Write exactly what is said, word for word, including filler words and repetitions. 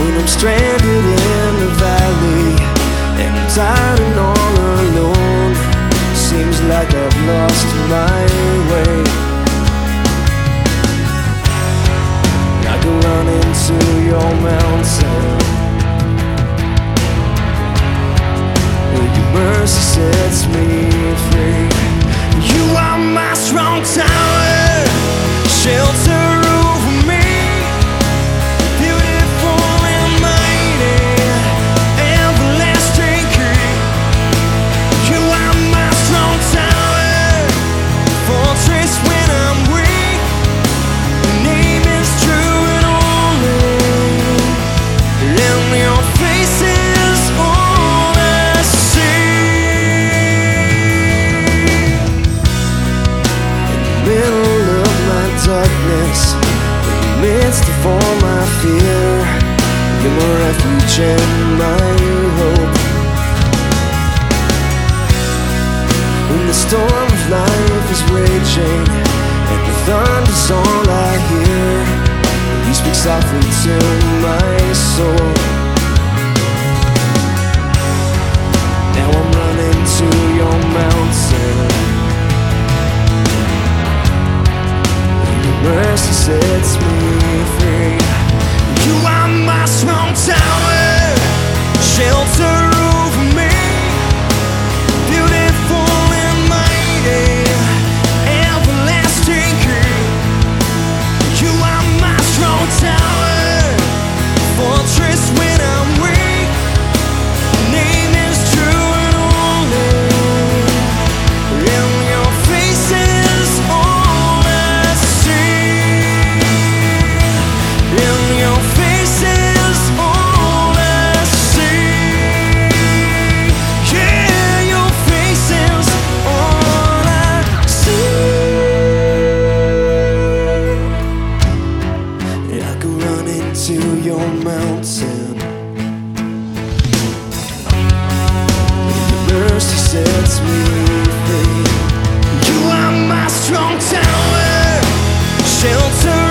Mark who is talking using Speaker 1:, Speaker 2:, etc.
Speaker 1: I'm stranded in the valley, and I'm tired and all alone. Seems like I've lost my way. I can run into your mountain, where your mercy sets me free. You are my strong tower, shelter over me, beautiful and mighty, everlasting King. You are my strong tower, fortress when I'm weak. Your name is true and holy, and your face is all I see. In the middle of my darkness, in the midst of all my fear, you're my refuge and my hope. When the storm of life is raging and the thunder's all I hear, you speak softly to my soul. Now I'm running to your mountain, and your mercy sets me free. You are my strong tower, shelter over me, beautiful and mighty, everlasting King. You are my strong tower, fortress when I'm weak. Your name is true and holy, and your face is all I see. And your face is all I see. Yeah, your face is all I see. I can run into your mountain, your mercy sets me free. You are my strong tower, shelter